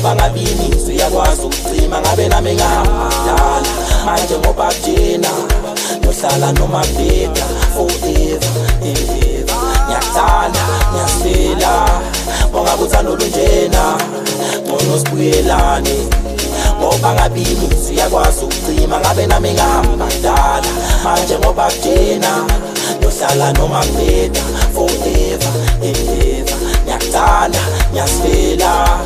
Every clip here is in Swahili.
ngoba ngabini uyakwazi ukucima ngabe nami ngahamba dala manje ngoba kujena nohlala noma bheda forever and ever ngiyakuthanda ngiyasifela bonga uthando lunjena ngono sibuyelane ngoba ngabini uyakwazi ukucima ngabe nami ngahamba dala manje ngoba kujena nohlala noma bheda forever and ever ngiyakuthanda ngiyasifela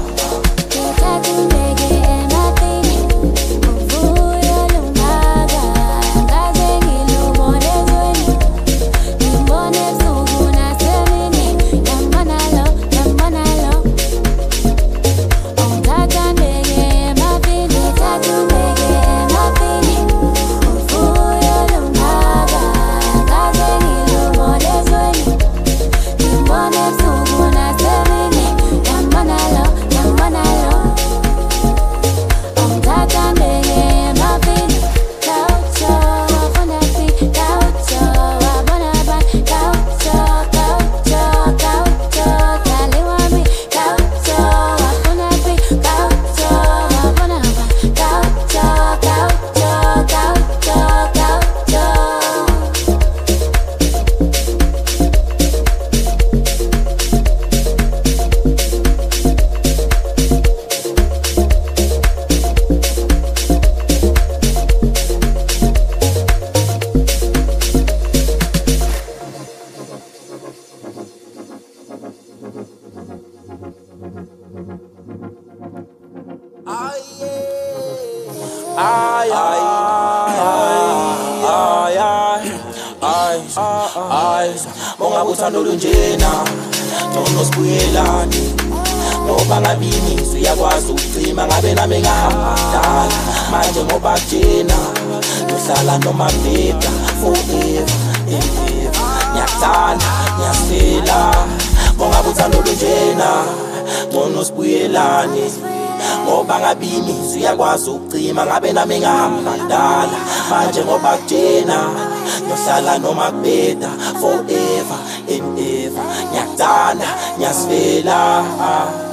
bonga uthando lunjena nono sibuyelane ngoba ngabini uyakwazi ukucima ngabe nami ngahamba dala manje ngoba kujena nohlala noma bheda forever and ever ngiyakuthanda ngiyasifela bonga uthando lunjena nono sibuyelane ngoba ngabini uyakwazi ukucima ngabe nami ngahamba dala manje ngoba kujena nohlala noma bheda forever and ever ngiyakuthanda ngiyasifela